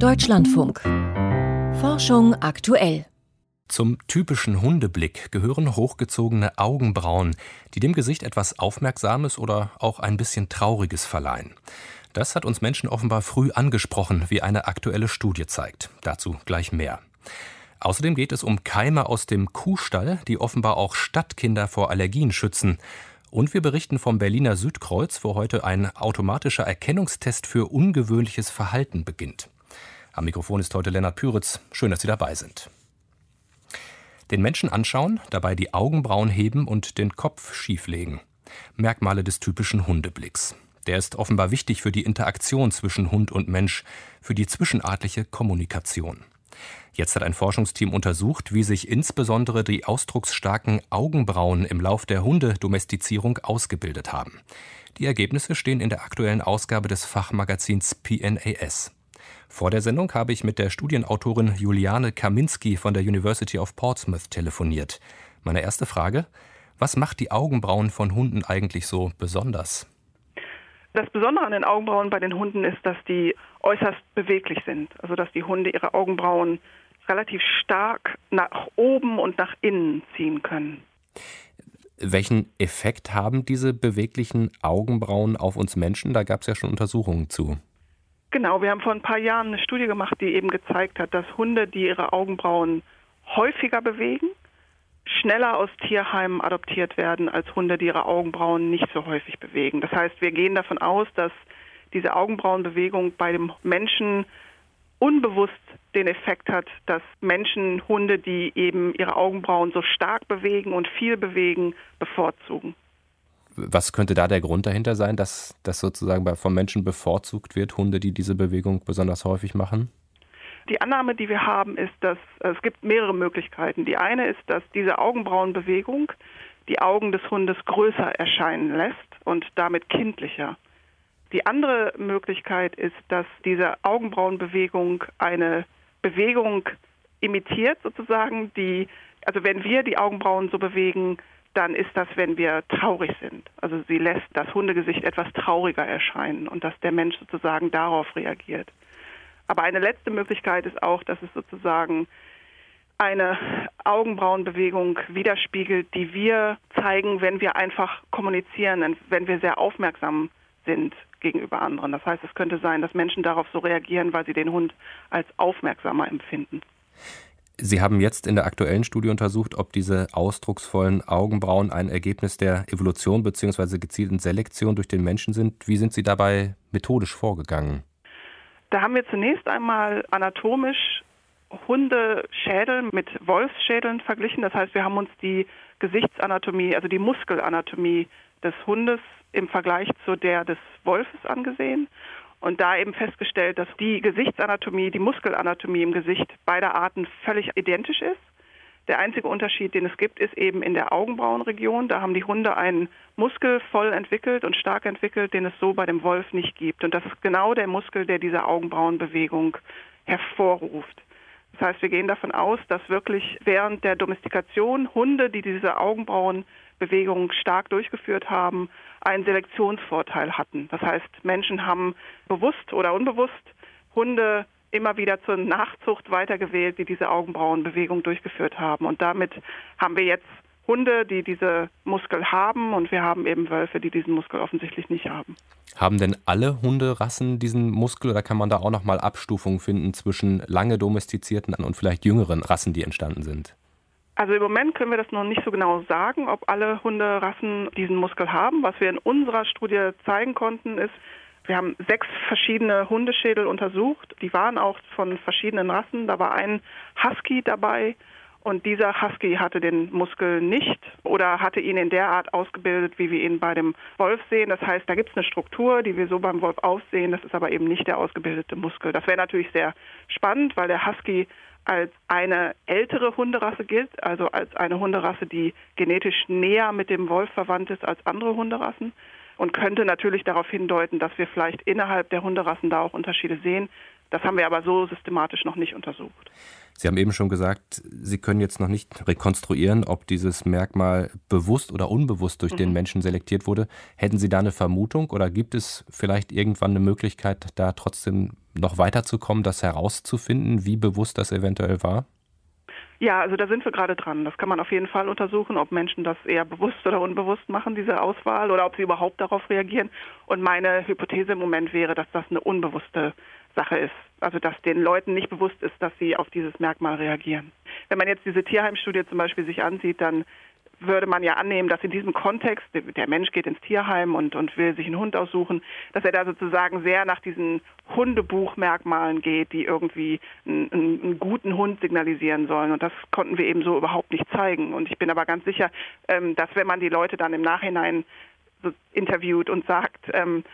Deutschlandfunk. Forschung aktuell. Zum typischen Hundeblick gehören hochgezogene Augenbrauen, die dem Gesicht etwas Aufmerksames oder auch ein bisschen Trauriges verleihen. Das hat uns Menschen offenbar früh angesprochen, wie eine aktuelle Studie zeigt. Dazu gleich mehr. Außerdem geht es um Keime aus dem Kuhstall, die offenbar auch Stadtkinder vor Allergien schützen. Und wir berichten vom Berliner Südkreuz, wo heute ein automatischer Erkennungstest für ungewöhnliches Verhalten beginnt. Am Mikrofon ist heute Lennart Püritz. Schön, dass Sie dabei sind. Den Menschen anschauen, dabei die Augenbrauen heben und den Kopf schieflegen. Merkmale des typischen Hundeblicks. Der ist offenbar wichtig für die Interaktion zwischen Hund und Mensch, für die zwischenartliche Kommunikation. Jetzt hat ein Forschungsteam untersucht, wie sich insbesondere die ausdrucksstarken Augenbrauen im Lauf der Hundedomestizierung ausgebildet haben. Die Ergebnisse stehen in der aktuellen Ausgabe des Fachmagazins PNAS. Vor der Sendung habe ich mit der Studienautorin Juliane Kaminski von der University of Portsmouth telefoniert. Meine erste Frage: Was macht die Augenbrauen von Hunden eigentlich so besonders? Das Besondere an den Augenbrauen bei den Hunden ist, dass die äußerst beweglich sind. Also dass die Hunde ihre Augenbrauen relativ stark nach oben und nach innen ziehen können. Welchen Effekt haben diese beweglichen Augenbrauen auf uns Menschen? Da gab es ja schon Untersuchungen zu. Genau, wir haben vor ein paar Jahren eine Studie gemacht, die eben gezeigt hat, dass Hunde, die ihre Augenbrauen häufiger bewegen, schneller aus Tierheimen adoptiert werden als Hunde, die ihre Augenbrauen nicht so häufig bewegen. Das heißt, wir gehen davon aus, dass diese Augenbrauenbewegung bei dem Menschen unbewusst den Effekt hat, dass Menschen Hunde, die eben ihre Augenbrauen so stark bewegen und viel bewegen, bevorzugen. Was könnte da der Grund dahinter sein, dass das sozusagen vom Menschen bevorzugt wird, Hunde, die diese Bewegung besonders häufig machen? Die Annahme, die wir haben, ist, dass es gibt mehrere Möglichkeiten. Die eine ist, dass diese Augenbrauenbewegung die Augen des Hundes größer erscheinen lässt und damit kindlicher. Die andere Möglichkeit ist, dass diese Augenbrauenbewegung eine Bewegung imitiert sozusagen, also wenn wir die Augenbrauen so bewegen, dann ist das, wenn wir traurig sind. Also sie lässt das Hundegesicht etwas trauriger erscheinen und dass der Mensch sozusagen darauf reagiert. Aber eine letzte Möglichkeit ist auch, dass es sozusagen eine Augenbrauenbewegung widerspiegelt, die wir zeigen, wenn wir einfach kommunizieren, wenn wir sehr aufmerksam sind gegenüber anderen. Das heißt, es könnte sein, dass Menschen darauf so reagieren, weil sie den Hund als aufmerksamer empfinden. Sie haben jetzt in der aktuellen Studie untersucht, ob diese ausdrucksvollen Augenbrauen ein Ergebnis der Evolution bzw. gezielten Selektion durch den Menschen sind. Wie sind Sie dabei methodisch vorgegangen? Da haben wir zunächst einmal anatomisch Hundeschädel mit Wolfsschädeln verglichen. Das heißt, wir haben uns die Gesichtsanatomie, also die Muskelanatomie des Hundes im Vergleich zu der des Wolfes angesehen und da eben festgestellt, dass die Gesichtsanatomie, die Muskelanatomie im Gesicht beider Arten völlig identisch ist. Der einzige Unterschied, den es gibt, ist eben in der Augenbrauenregion. Da haben die Hunde einen Muskel voll entwickelt und stark entwickelt, den es so bei dem Wolf nicht gibt. Und das ist genau der Muskel, der diese Augenbrauenbewegung hervorruft. Das heißt, wir gehen davon aus, dass wirklich während der Domestikation Hunde, die diese Augenbrauenbewegung stark durchgeführt haben, einen Selektionsvorteil hatten. Das heißt, Menschen haben bewusst oder unbewusst Hunde immer wieder zur Nachzucht weitergewählt, die diese Augenbrauenbewegung durchgeführt haben. Und damit haben wir jetzt Hunde, die diese Muskel haben, und wir haben eben Wölfe, die diesen Muskel offensichtlich nicht haben. Haben denn alle Hunderassen diesen Muskel oder kann man da auch nochmal Abstufungen finden zwischen lange domestizierten und vielleicht jüngeren Rassen, die entstanden sind? Also im Moment können wir das noch nicht so genau sagen, ob alle Hunderassen diesen Muskel haben. Was wir in unserer Studie zeigen konnten, ist, wir haben 6 verschiedene Hundeschädel untersucht. Die waren auch von verschiedenen Rassen. Da war ein Husky dabei und dieser Husky hatte den Muskel nicht oder hatte ihn in der Art ausgebildet, wie wir ihn bei dem Wolf sehen. Das heißt, da gibt es eine Struktur, die wir so beim Wolf aussehen. Das ist aber eben nicht der ausgebildete Muskel. Das wäre natürlich sehr spannend, weil der Husky als eine ältere Hunderasse gilt, also als eine Hunderasse, die genetisch näher mit dem Wolf verwandt ist als andere Hunderassen. Und könnte natürlich darauf hindeuten, dass wir vielleicht innerhalb der Hunderassen da auch Unterschiede sehen. Das haben wir aber so systematisch noch nicht untersucht. Sie haben eben schon gesagt, Sie können jetzt noch nicht rekonstruieren, ob dieses Merkmal bewusst oder unbewusst durch den Menschen selektiert wurde. Hätten Sie da eine Vermutung oder gibt es vielleicht irgendwann eine Möglichkeit, da trotzdem noch weiterzukommen, das herauszufinden, wie bewusst das eventuell war? Ja, also da sind wir gerade dran. Das kann man auf jeden Fall untersuchen, ob Menschen das eher bewusst oder unbewusst machen, diese Auswahl, oder ob sie überhaupt darauf reagieren. Und meine Hypothese im Moment wäre, dass das eine unbewusste Sache ist. Also dass den Leuten nicht bewusst ist, dass sie auf dieses Merkmal reagieren. Wenn man jetzt diese Tierheimstudie zum Beispiel sich ansieht, dann würde man ja annehmen, dass in diesem Kontext, der Mensch geht ins Tierheim und will sich einen Hund aussuchen, dass er da sozusagen sehr nach diesen Hundebuchmerkmalen geht, die irgendwie einen guten Hund signalisieren sollen. Und das konnten wir eben so überhaupt nicht zeigen. Und ich bin aber ganz sicher, dass wenn man die Leute dann im Nachhinein so interviewt und sagt,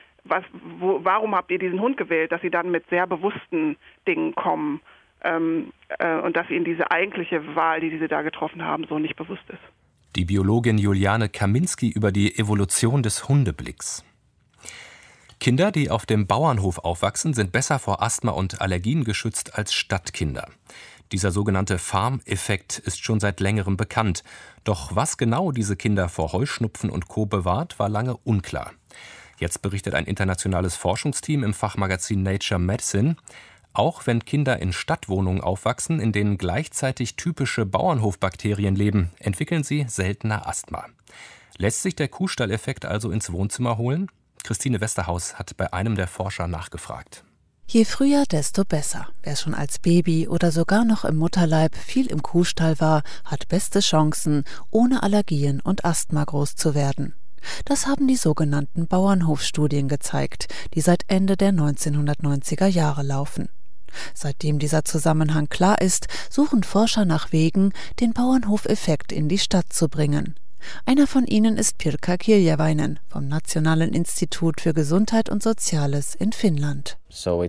warum habt ihr diesen Hund gewählt, dass sie dann mit sehr bewussten Dingen kommen und dass ihnen diese eigentliche Wahl, die sie da getroffen haben, so nicht bewusst ist. Die Biologin Juliane Kaminski über die Evolution des Hundeblicks. Kinder, die auf dem Bauernhof aufwachsen, sind besser vor Asthma und Allergien geschützt als Stadtkinder. Dieser sogenannte Farm-Effekt ist schon seit längerem bekannt. Doch was genau diese Kinder vor Heuschnupfen und Co. bewahrt, war lange unklar. Jetzt berichtet ein internationales Forschungsteam im Fachmagazin Nature Medicine: Auch wenn Kinder in Stadtwohnungen aufwachsen, in denen gleichzeitig typische Bauernhofbakterien leben, entwickeln sie seltener Asthma. Lässt sich der Kuhstalleffekt also ins Wohnzimmer holen? Christine Westerhaus hat bei einem der Forscher nachgefragt. Je früher, desto besser. Wer schon als Baby oder sogar noch im Mutterleib viel im Kuhstall war, hat beste Chancen, ohne Allergien und Asthma groß zu werden. Das haben die sogenannten Bauernhofstudien gezeigt, die seit Ende der 1990er Jahre laufen. Seitdem dieser Zusammenhang klar ist, suchen Forscher nach Wegen, den Bauernhofeffekt in die Stadt zu bringen. Einer von ihnen ist Pirkka Kirjavainen vom Nationalen Institut für Gesundheit und Soziales in Finnland.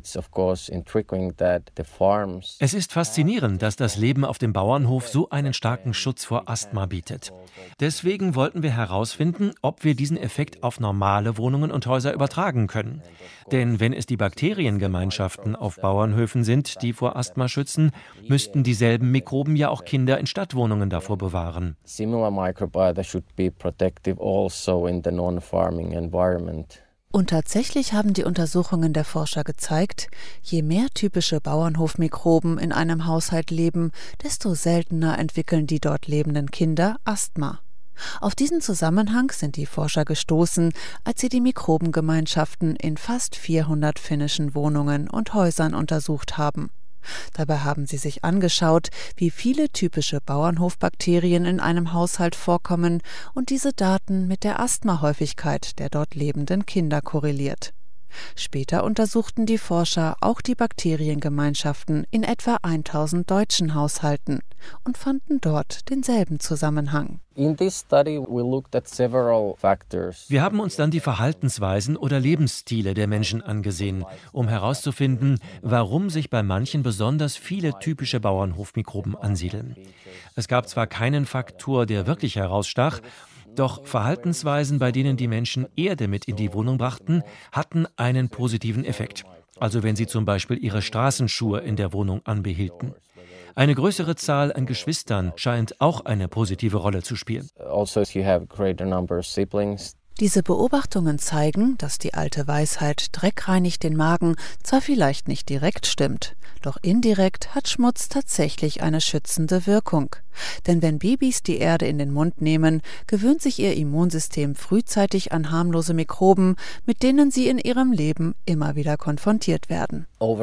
Es ist faszinierend, dass das Leben auf dem Bauernhof so einen starken Schutz vor Asthma bietet. Deswegen wollten wir herausfinden, ob wir diesen Effekt auf normale Wohnungen und Häuser übertragen können. Denn wenn es die Bakteriengemeinschaften auf Bauernhöfen sind, die vor Asthma schützen, müssten dieselben Mikroben ja auch Kinder in Stadtwohnungen davor bewahren. Und tatsächlich haben die Untersuchungen der Forscher gezeigt, je mehr typische Bauernhofmikroben in einem Haushalt leben, desto seltener entwickeln die dort lebenden Kinder Asthma. Auf diesen Zusammenhang sind die Forscher gestoßen, als sie die Mikrobengemeinschaften in fast 400 finnischen Wohnungen und Häusern untersucht haben. Dabei haben sie sich angeschaut, wie viele typische Bauernhofbakterien in einem Haushalt vorkommen und diese Daten mit der Asthmahäufigkeit der dort lebenden Kinder korreliert. Später untersuchten die Forscher auch die Bakteriengemeinschaften in etwa 1000 deutschen Haushalten und fanden dort denselben Zusammenhang. Wir haben uns dann die Verhaltensweisen oder Lebensstile der Menschen angesehen, um herauszufinden, warum sich bei manchen besonders viele typische Bauernhofmikroben ansiedeln. Es gab zwar keinen Faktor, der wirklich herausstach, doch Verhaltensweisen, bei denen die Menschen Erde mit in die Wohnung brachten, hatten einen positiven Effekt. Also wenn sie zum Beispiel ihre Straßenschuhe in der Wohnung anbehielten. Eine größere Zahl an Geschwistern scheint auch eine positive Rolle zu spielen. Diese Beobachtungen zeigen, dass die alte Weisheit Dreck reinigt den Magen zwar vielleicht nicht direkt stimmt, doch indirekt hat Schmutz tatsächlich eine schützende Wirkung. Denn wenn Babys die Erde in den Mund nehmen, gewöhnt sich ihr Immunsystem frühzeitig an harmlose Mikroben, mit denen sie in ihrem Leben immer wieder konfrontiert werden.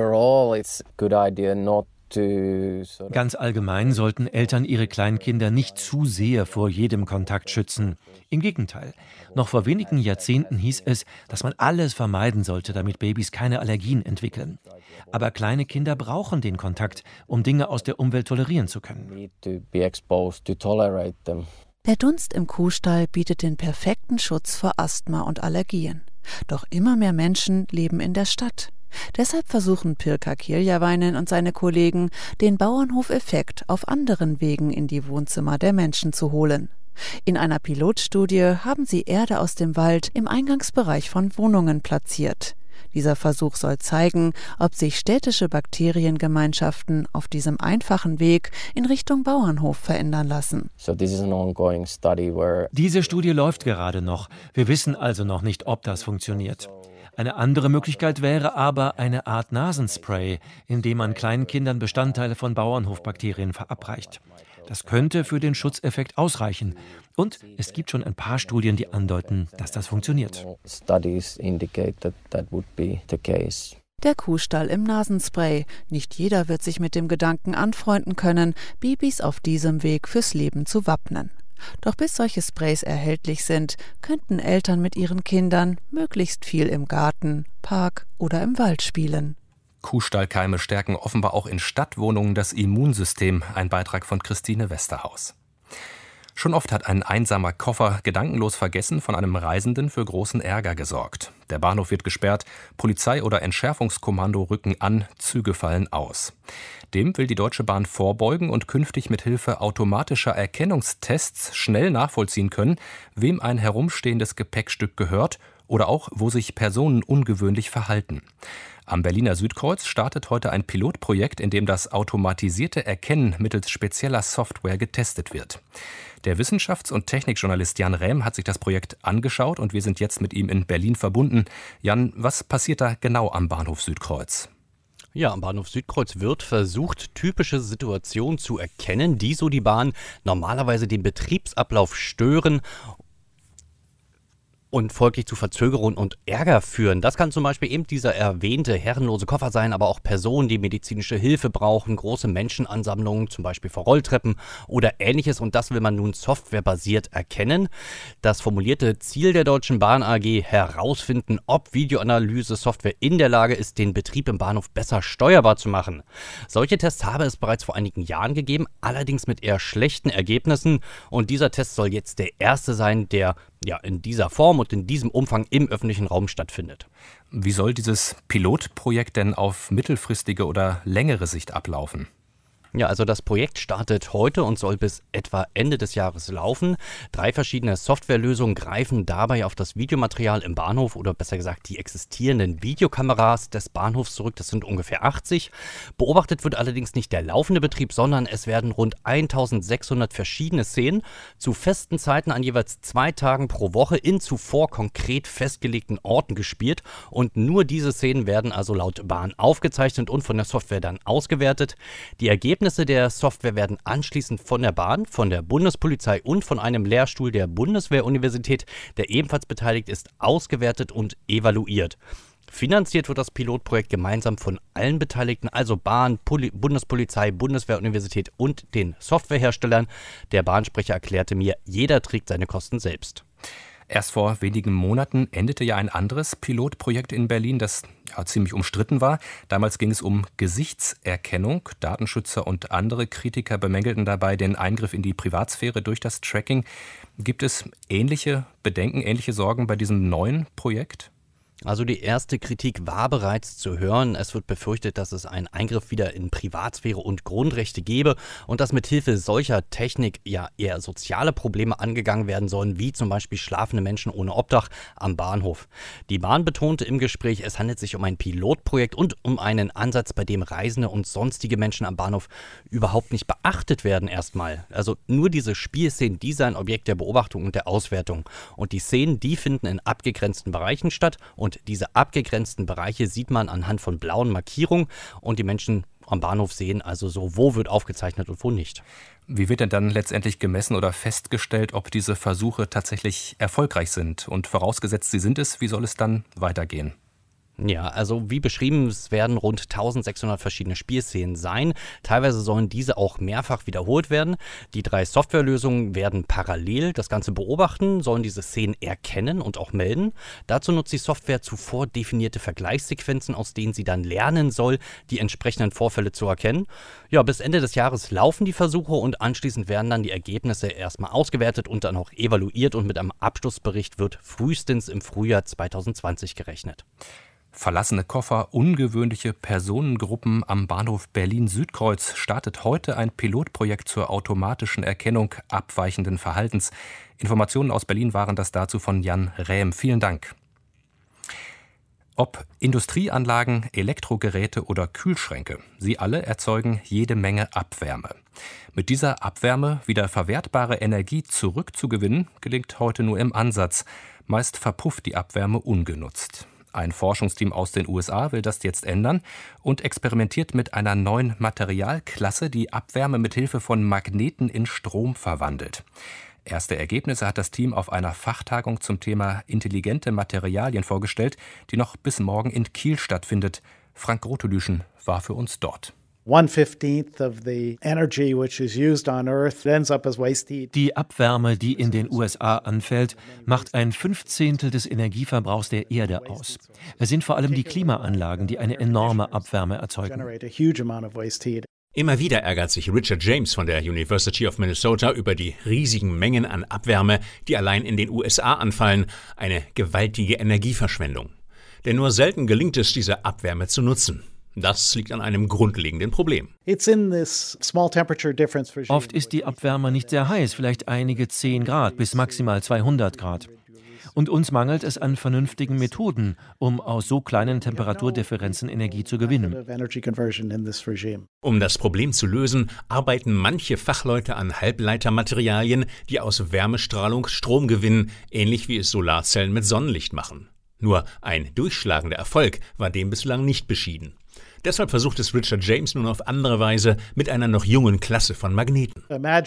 Ganz allgemein sollten Eltern ihre Kleinkinder nicht zu sehr vor jedem Kontakt schützen. Im Gegenteil, noch vor wenigen Jahrzehnten hieß es, dass man alles vermeiden sollte, damit Babys keine Allergien entwickeln. Aber kleine Kinder brauchen den Kontakt, um Dinge aus der Umwelt tolerieren zu können. Der Dunst im Kuhstall bietet den perfekten Schutz vor Asthma und Allergien. Doch immer mehr Menschen leben in der Stadt. Deshalb versuchen Pirkka Kirjavainen und seine Kollegen, den Bauernhofeffekt auf anderen Wegen in die Wohnzimmer der Menschen zu holen. In einer Pilotstudie haben sie Erde aus dem Wald im Eingangsbereich von Wohnungen platziert. Dieser Versuch soll zeigen, ob sich städtische Bakteriengemeinschaften auf diesem einfachen Weg in Richtung Bauernhof verändern lassen. Diese Studie läuft gerade noch. Wir wissen also noch nicht, ob das funktioniert. Eine andere Möglichkeit wäre aber eine Art Nasenspray, in dem man kleinen Kindern Bestandteile von Bauernhofbakterien verabreicht. Das könnte für den Schutzeffekt ausreichen. Und es gibt schon ein paar Studien, die andeuten, dass das funktioniert. Der Kuhstall im Nasenspray. Nicht jeder wird sich mit dem Gedanken anfreunden können, Babys auf diesem Weg fürs Leben zu wappnen. Doch bis solche Sprays erhältlich sind, könnten Eltern mit ihren Kindern möglichst viel im Garten, Park oder im Wald spielen. Kuhstallkeime stärken offenbar auch in Stadtwohnungen das Immunsystem. Ein Beitrag von Christine Westerhaus. Schon oft hat ein einsamer Koffer gedankenlos vergessen von einem Reisenden für großen Ärger gesorgt. Der Bahnhof wird gesperrt, Polizei oder Entschärfungskommando rücken an, Züge fallen aus. Dem will die Deutsche Bahn vorbeugen und künftig mit Hilfe automatischer Erkennungstests schnell nachvollziehen können, wem ein herumstehendes Gepäckstück gehört oder auch, wo sich Personen ungewöhnlich verhalten. Am Berliner Südkreuz startet heute ein Pilotprojekt, in dem das automatisierte Erkennen mittels spezieller Software getestet wird. Der Wissenschafts- und Technikjournalist Jan Rähm hat sich das Projekt angeschaut und wir sind jetzt mit ihm in Berlin verbunden. Jan, was passiert da genau am Bahnhof Südkreuz? Ja, am Bahnhof Südkreuz wird versucht, typische Situationen zu erkennen, die so die Bahn normalerweise den Betriebsablauf stören und folglich zu Verzögerungen und Ärger führen. Das kann zum Beispiel eben dieser erwähnte herrenlose Koffer sein, aber auch Personen, die medizinische Hilfe brauchen, große Menschenansammlungen, zum Beispiel vor Rolltreppen oder Ähnliches. Und das will man nun softwarebasiert erkennen. Das formulierte Ziel der Deutschen Bahn AG: herausfinden, ob Videoanalyse-Software in der Lage ist, den Betrieb im Bahnhof besser steuerbar zu machen. Solche Tests habe es bereits vor einigen Jahren gegeben, allerdings mit eher schlechten Ergebnissen. Und dieser Test soll jetzt der erste sein, der in dieser Form und in diesem Umfang im öffentlichen Raum stattfindet. Wie soll dieses Pilotprojekt denn auf mittelfristige oder längere Sicht ablaufen? Ja, also das Projekt startet heute und soll bis etwa Ende des Jahres laufen. 3 verschiedene Softwarelösungen greifen dabei auf das Videomaterial im Bahnhof oder besser gesagt die existierenden Videokameras des Bahnhofs zurück. Das sind ungefähr 80. Beobachtet wird allerdings nicht der laufende Betrieb, sondern es werden rund 1600 verschiedene Szenen zu festen Zeiten an jeweils 2 Tagen pro Woche in zuvor konkret festgelegten Orten gespielt. Und nur diese Szenen werden also laut Bahn aufgezeichnet und von der Software dann ausgewertet. Die Ergebnisse der Software werden anschließend von der Bahn, von der Bundespolizei und von einem Lehrstuhl der Bundeswehr-Universität, der ebenfalls beteiligt ist, ausgewertet und evaluiert. Finanziert wird das Pilotprojekt gemeinsam von allen Beteiligten, also Bahn, Bundespolizei, Bundeswehr-Universität und den Softwareherstellern. Der Bahnsprecher erklärte mir, jeder trägt seine Kosten selbst. Erst vor wenigen Monaten endete ja ein anderes Pilotprojekt in Berlin, das ziemlich umstritten war. Damals ging es um Gesichtserkennung. Datenschützer und andere Kritiker bemängelten dabei den Eingriff in die Privatsphäre durch das Tracking. Gibt es ähnliche Bedenken, ähnliche Sorgen bei diesem neuen Projekt? Also die erste Kritik war bereits zu hören. Es wird befürchtet, dass es einen Eingriff wieder in Privatsphäre und Grundrechte gebe und dass mit Hilfe solcher Technik eher soziale Probleme angegangen werden sollen, wie zum Beispiel schlafende Menschen ohne Obdach am Bahnhof. Die Bahn betonte im Gespräch, es handelt sich um ein Pilotprojekt und um einen Ansatz, bei dem Reisende und sonstige Menschen am Bahnhof überhaupt nicht beachtet werden erstmal. Also nur diese Spielszenen, die seien Objekt der Beobachtung und der Auswertung. Und die Szenen, die finden in abgegrenzten Bereichen statt. Und diese abgegrenzten Bereiche sieht man anhand von blauen Markierungen und die Menschen am Bahnhof sehen also so, wo wird aufgezeichnet und wo nicht. Wie wird denn dann letztendlich gemessen oder festgestellt, ob diese Versuche tatsächlich erfolgreich sind? Und vorausgesetzt, sie sind es, wie soll es dann weitergehen? Ja, also wie beschrieben, es werden rund 1600 verschiedene Spielszenen sein. Teilweise sollen diese auch mehrfach wiederholt werden. Die 3 Softwarelösungen werden parallel das Ganze beobachten, sollen diese Szenen erkennen und auch melden. Dazu nutzt die Software zuvor definierte Vergleichssequenzen, aus denen sie dann lernen soll, die entsprechenden Vorfälle zu erkennen. Ja, bis Ende des Jahres laufen die Versuche und anschließend werden dann die Ergebnisse erstmal ausgewertet und dann auch evaluiert und mit einem Abschlussbericht wird frühestens im Frühjahr 2020 gerechnet. Verlassene Koffer, ungewöhnliche Personengruppen am Bahnhof Berlin-Südkreuz startet heute ein Pilotprojekt zur automatischen Erkennung abweichenden Verhaltens. Informationen aus Berlin waren das dazu von Jan Rähm. Vielen Dank. Ob Industrieanlagen, Elektrogeräte oder Kühlschränke, sie alle erzeugen jede Menge Abwärme. Mit dieser Abwärme wieder verwertbare Energie zurückzugewinnen, gelingt heute nur im Ansatz. Meist verpufft die Abwärme ungenutzt. Ein Forschungsteam aus den USA will das jetzt ändern und experimentiert mit einer neuen Materialklasse, die Abwärme mit Hilfe von Magneten in Strom verwandelt. Erste Ergebnisse hat das Team auf einer Fachtagung zum Thema intelligente Materialien vorgestellt, die noch bis morgen in Kiel stattfindet. Frank Grotelüschen war für uns dort. Die Abwärme, die in den USA anfällt, macht 1/15 des Energieverbrauchs der Erde aus. Es sind vor allem die Klimaanlagen, die eine enorme Abwärme erzeugen. Immer wieder ärgert sich Richard James von der University of Minnesota über die riesigen Mengen an Abwärme, die allein in den USA anfallen. Eine gewaltige Energieverschwendung. Denn nur selten gelingt es, diese Abwärme zu nutzen. Das liegt an einem grundlegenden Problem. Oft ist die Abwärme nicht sehr heiß, vielleicht einige 10 Grad bis maximal 200 Grad. Und uns mangelt es an vernünftigen Methoden, um aus so kleinen Temperaturdifferenzen Energie zu gewinnen. Um das Problem zu lösen, arbeiten manche Fachleute an Halbleitermaterialien, die aus Wärmestrahlung Strom gewinnen, ähnlich wie es Solarzellen mit Sonnenlicht machen. Nur ein durchschlagender Erfolg war dem bislang nicht beschieden. Deshalb versucht es Richard James nun auf andere Weise mit einer noch jungen Klasse von Magneten.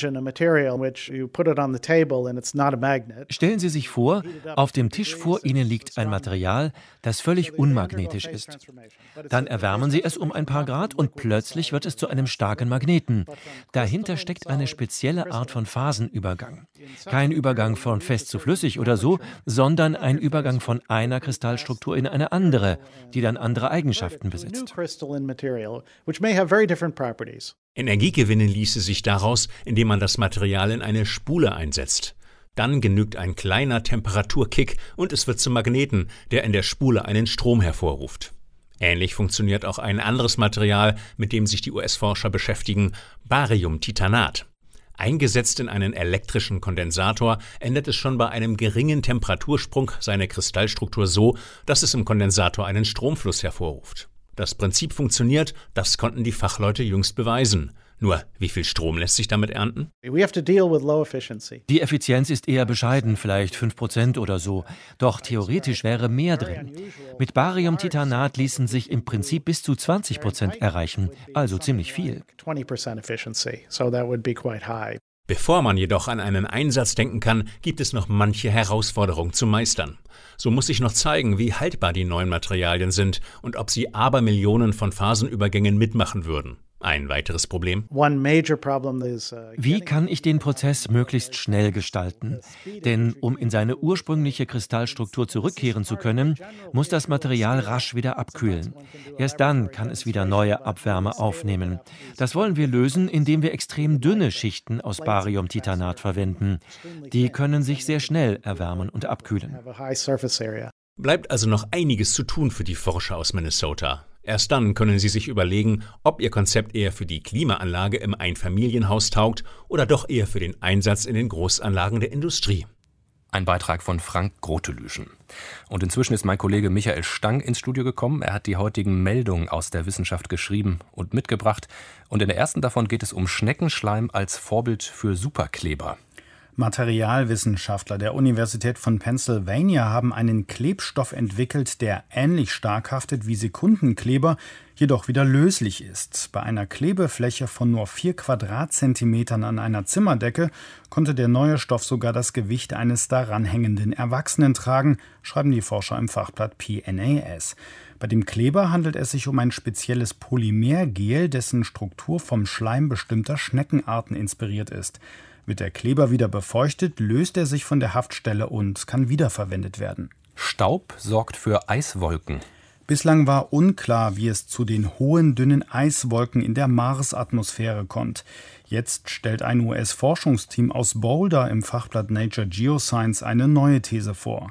Stellen Sie sich vor, auf dem Tisch vor Ihnen liegt ein Material, das völlig unmagnetisch ist. Dann erwärmen Sie es um ein paar Grad und plötzlich wird es zu einem starken Magneten. Dahinter steckt eine spezielle Art von Phasenübergang. Kein Übergang von fest zu flüssig oder so, sondern ein Übergang von einer Kristallstruktur in eine andere, die dann andere Eigenschaften besitzt. Energie gewinnen ließe sich daraus, indem man das Material in eine Spule einsetzt. Dann genügt ein kleiner Temperaturkick und es wird zum Magneten, der in der Spule einen Strom hervorruft. Ähnlich funktioniert auch ein anderes Material, mit dem sich die US-Forscher beschäftigen, Bariumtitanat. Eingesetzt in einen elektrischen Kondensator ändert es schon bei einem geringen Temperatursprung seine Kristallstruktur so, dass es im Kondensator einen Stromfluss hervorruft. Das Prinzip funktioniert, das konnten die Fachleute jüngst beweisen. Nur, wie viel Strom lässt sich damit ernten? Die Effizienz ist eher bescheiden, vielleicht 5% oder so. Doch theoretisch wäre mehr drin. Mit Bariumtitanat ließen sich im Prinzip bis zu 20% erreichen, also ziemlich viel. Bevor man jedoch an einen Einsatz denken kann, gibt es noch manche Herausforderungen zu meistern. So muss sich noch zeigen, wie haltbar die neuen Materialien sind und ob sie Abermillionen von Phasenübergängen mitmachen würden. Ein weiteres Problem? Wie kann ich den Prozess möglichst schnell gestalten? Denn um in seine ursprüngliche Kristallstruktur zurückkehren zu können, muss das Material rasch wieder abkühlen. Erst dann kann es wieder neue Abwärme aufnehmen. Das wollen wir lösen, indem wir extrem dünne Schichten aus Bariumtitanat verwenden. Die können sich sehr schnell erwärmen und abkühlen. Bleibt also noch einiges zu tun für die Forscher aus Minnesota. Erst dann können sie sich überlegen, ob ihr Konzept eher für die Klimaanlage im Einfamilienhaus taugt oder doch eher für den Einsatz in den Großanlagen der Industrie. Ein Beitrag von Frank Grotelüschen. Und inzwischen ist mein Kollege Michael Stang ins Studio gekommen. Er hat die heutigen Meldungen aus der Wissenschaft geschrieben und mitgebracht. Und in der ersten davon geht es um Schneckenschleim als Vorbild für Superkleber. Materialwissenschaftler der Universität von Pennsylvania haben einen Klebstoff entwickelt, der ähnlich stark haftet wie Sekundenkleber, jedoch wieder löslich ist. Bei einer Klebefläche von nur 4 Quadratzentimetern an einer Zimmerdecke konnte der neue Stoff sogar das Gewicht eines daran hängenden Erwachsenen tragen, schreiben die Forscher im Fachblatt PNAS. Bei dem Kleber handelt es sich um ein spezielles Polymergel, dessen Struktur vom Schleim bestimmter Schneckenarten inspiriert ist. Wird der Kleber wieder befeuchtet, löst er sich von der Haftstelle und kann wiederverwendet werden. Staub sorgt für Eiswolken. Bislang war unklar, wie es zu den hohen, dünnen Eiswolken in der Marsatmosphäre kommt. Jetzt stellt ein US-Forschungsteam aus Boulder im Fachblatt Nature Geoscience eine neue These vor.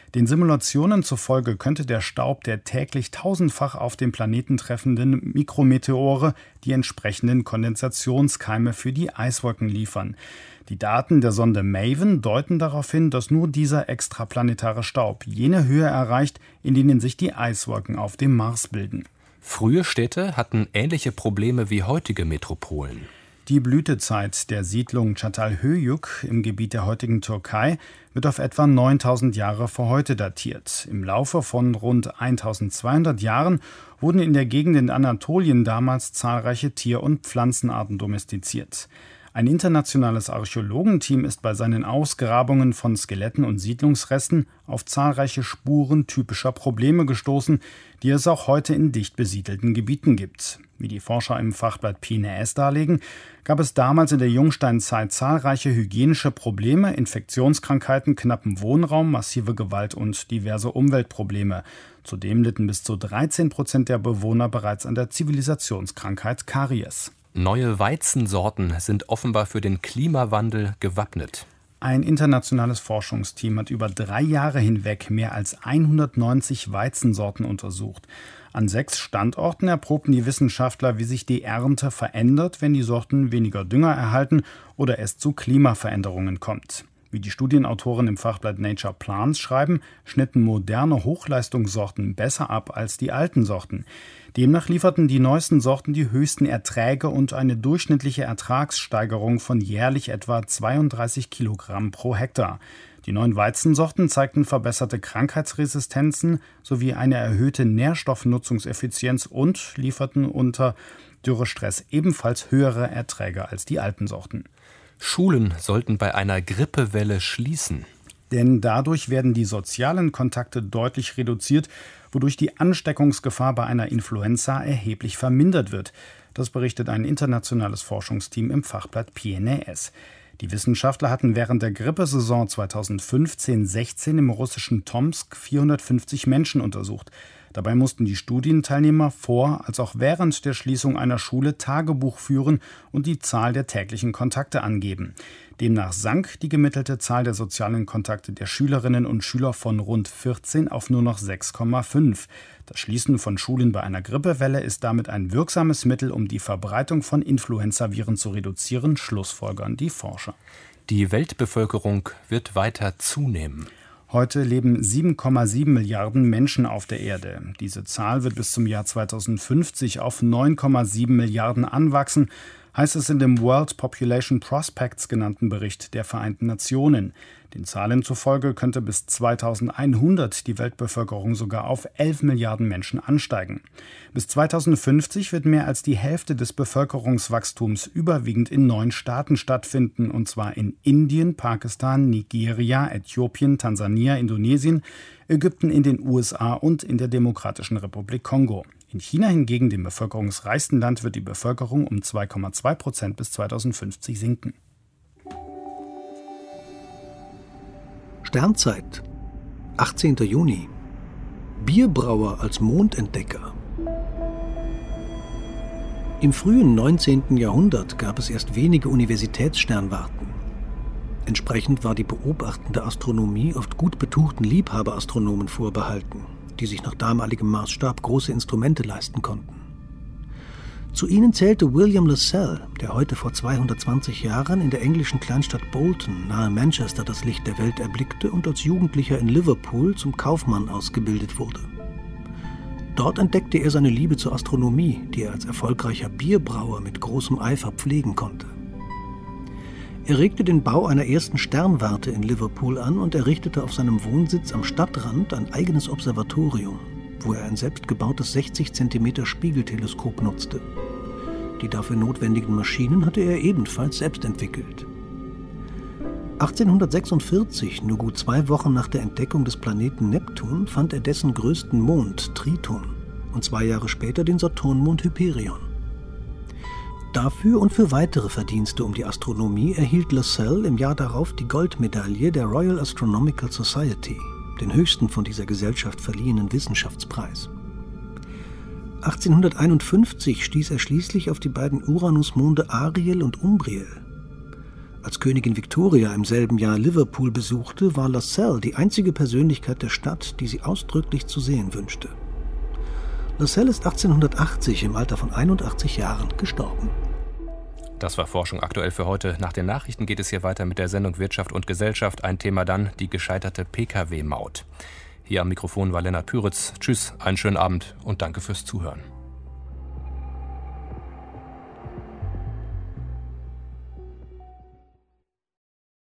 Den Simulationen zufolge könnte der Staub der täglich tausendfach auf dem Planeten treffenden Mikrometeore die entsprechenden Kondensationskeime für die Eiswolken liefern. Die Daten der Sonde MAVEN deuten darauf hin, dass nur dieser extraplanetare Staub jene Höhe erreicht, in denen sich die Eiswolken auf dem Mars bilden. Frühe Städte hatten ähnliche Probleme wie heutige Metropolen. Die Blütezeit der Siedlung Çatalhöyük im Gebiet der heutigen Türkei wird auf etwa 9000 Jahre vor heute datiert. Im Laufe von rund 1200 Jahren wurden in der Gegend in Anatolien damals zahlreiche Tier- und Pflanzenarten domestiziert. Ein internationales Archäologenteam ist bei seinen Ausgrabungen von Skeletten und Siedlungsresten auf zahlreiche Spuren typischer Probleme gestoßen, die es auch heute in dicht besiedelten Gebieten gibt. Wie die Forscher im Fachblatt PNAS darlegen, gab es damals in der Jungsteinzeit zahlreiche hygienische Probleme, Infektionskrankheiten, knappen Wohnraum, massive Gewalt und diverse Umweltprobleme. Zudem litten bis zu 13% der Bewohner bereits an der Zivilisationskrankheit Karies. Neue Weizensorten sind offenbar für den Klimawandel gewappnet. Ein internationales Forschungsteam hat über 3 Jahre hinweg mehr als 190 Weizensorten untersucht. An 6 Standorten erprobten die Wissenschaftler, wie sich die Ernte verändert, wenn die Sorten weniger Dünger erhalten oder es zu Klimaveränderungen kommt. Wie die Studienautoren im Fachblatt Nature Plants schreiben, schnitten moderne Hochleistungssorten besser ab als die alten Sorten. Demnach lieferten die neuesten Sorten die höchsten Erträge und eine durchschnittliche Ertragssteigerung von jährlich etwa 32 Kilogramm pro Hektar. Die neuen Weizensorten zeigten verbesserte Krankheitsresistenzen sowie eine erhöhte Nährstoffnutzungseffizienz und lieferten unter Dürrestress ebenfalls höhere Erträge als die alten Sorten. Schulen sollten bei einer Grippewelle schließen. Denn dadurch werden die sozialen Kontakte deutlich reduziert, wodurch die Ansteckungsgefahr bei einer Influenza erheblich vermindert wird. Das berichtet ein internationales Forschungsteam im Fachblatt PNAS. Die Wissenschaftler hatten während der Grippesaison 2015-16 im russischen Tomsk 450 Menschen untersucht. Dabei mussten die Studienteilnehmer vor als auch während der Schließung einer Schule Tagebuch führen und die Zahl der täglichen Kontakte angeben. Demnach sank die gemittelte Zahl der sozialen Kontakte der Schülerinnen und Schüler von rund 14 auf nur noch 6,5. Das Schließen von Schulen bei einer Grippewelle ist damit ein wirksames Mittel, um die Verbreitung von Influenzaviren zu reduzieren, schlussfolgern die Forscher. Die Weltbevölkerung wird weiter zunehmen. Heute leben 7,7 Milliarden Menschen auf der Erde. Diese Zahl wird bis zum Jahr 2050 auf 9,7 Milliarden anwachsen, heißt es in dem World Population Prospects genannten Bericht der Vereinten Nationen. Den Zahlen zufolge könnte bis 2100 die Weltbevölkerung sogar auf 11 Milliarden Menschen ansteigen. Bis 2050 wird mehr als die Hälfte des Bevölkerungswachstums überwiegend in 9 Staaten stattfinden, und zwar in Indien, Pakistan, Nigeria, Äthiopien, Tansania, Indonesien, Ägypten, in den USA und in der Demokratischen Republik Kongo. In China hingegen, dem bevölkerungsreichsten Land, wird die Bevölkerung um 2,2% bis 2050 sinken. Sternzeit, 18. Juni. Bierbrauer als Mondentdecker. Im frühen 19. Jahrhundert gab es erst wenige Universitätssternwarten. Entsprechend war die beobachtende Astronomie oft gut betuchten Liebhaberastronomen vorbehalten, die sich nach damaligem Maßstab große Instrumente leisten konnten. Zu ihnen zählte William Lassell, der heute vor 220 Jahren in der englischen Kleinstadt Bolton nahe Manchester das Licht der Welt erblickte und als Jugendlicher in Liverpool zum Kaufmann ausgebildet wurde. Dort entdeckte er seine Liebe zur Astronomie, die er als erfolgreicher Bierbrauer mit großem Eifer pflegen konnte. Er regte den Bau einer ersten Sternwarte in Liverpool an und errichtete auf seinem Wohnsitz am Stadtrand ein eigenes Observatorium, wo er ein selbstgebautes 60 cm Spiegelteleskop nutzte. Die dafür notwendigen Maschinen hatte er ebenfalls selbst entwickelt. 1846, nur gut 2 Wochen nach der Entdeckung des Planeten Neptun, fand er dessen größten Mond, Triton, und 2 Jahre später den Saturnmond Hyperion. Dafür und für weitere Verdienste um die Astronomie erhielt Lassell im Jahr darauf die Goldmedaille der Royal Astronomical Society, den höchsten von dieser Gesellschaft verliehenen Wissenschaftspreis. 1851 stieß er schließlich auf die beiden Uranusmonde Ariel und Umbriel. Als Königin Victoria im selben Jahr Liverpool besuchte, war Lascelles die einzige Persönlichkeit der Stadt, die sie ausdrücklich zu sehen wünschte. Lascelles ist 1880 im Alter von 81 Jahren gestorben. Das war Forschung aktuell für heute. Nach den Nachrichten geht es hier weiter mit der Sendung Wirtschaft und Gesellschaft. Ein Thema dann, die gescheiterte Pkw-Maut. Hier am Mikrofon war Lennart Püritz. Tschüss, einen schönen Abend und danke fürs Zuhören.